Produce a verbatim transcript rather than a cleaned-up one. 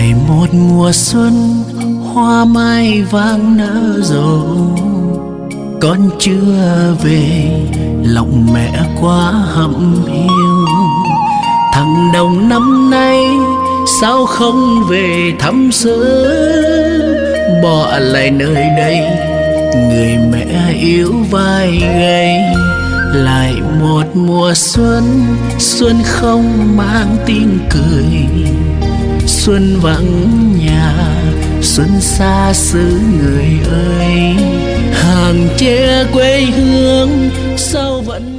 lại một mùa xuân, hoa mai vàng nở rộ. Con chưa về, lòng mẹ quá hậm hiu. Thằng Đồng năm nay sao không về thăm sớm, bỏ lại nơi đây người mẹ yếu vai gầy. Lại một mùa xuân, xuân không mang tiếng cười, xuân vắng nhà, xuân xa xứ người ơi. Hàng tre quê hương sao vẫn